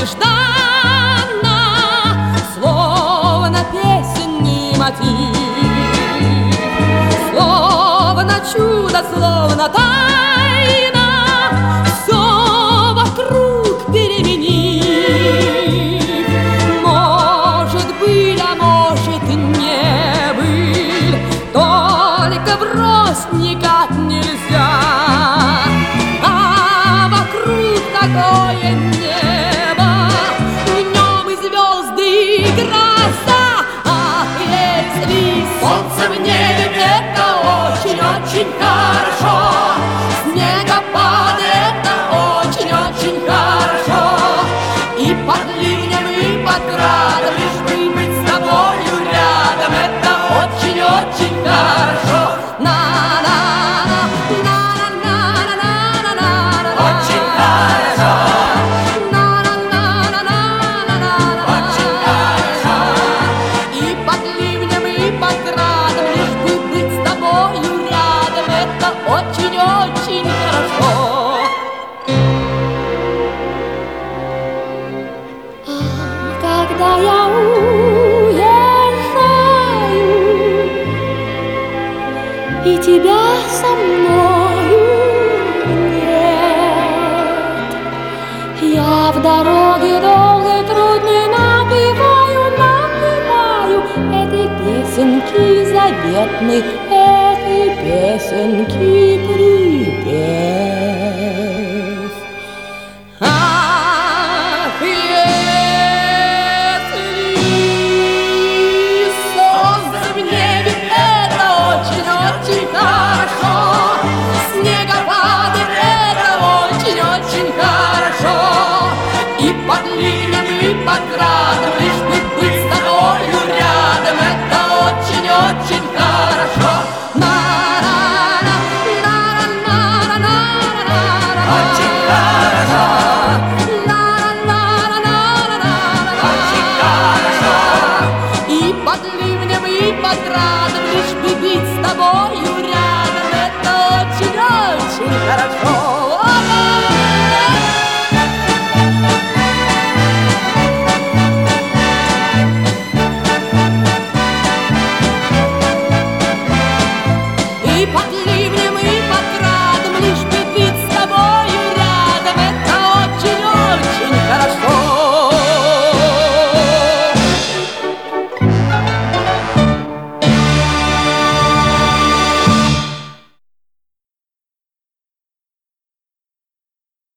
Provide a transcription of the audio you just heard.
нежданно, словно песенный мотив, словно чудо, словно тайна, все вокруг переменив. Может быть, а может не быть, только врозь никак нельзя. А вокруг такое небо, в нем и звезды, и гроза. Ах, если солнце в небе, это очень-очень хорошо. Снегопад — это очень-очень хорошо. И под ливнем, и под градом, лишь бы быть с тобою рядом, это очень-очень хорошо. Очень хорошо. Очень хорошо. И под ливнем, и под градом, лишь бы быть с тобою рядом, это очень-очень хорошо. Когда я уезжаю, и тебя со мною нет, я в дороге долгой трудной напеваю этой песенки заветной, этой песенки припев.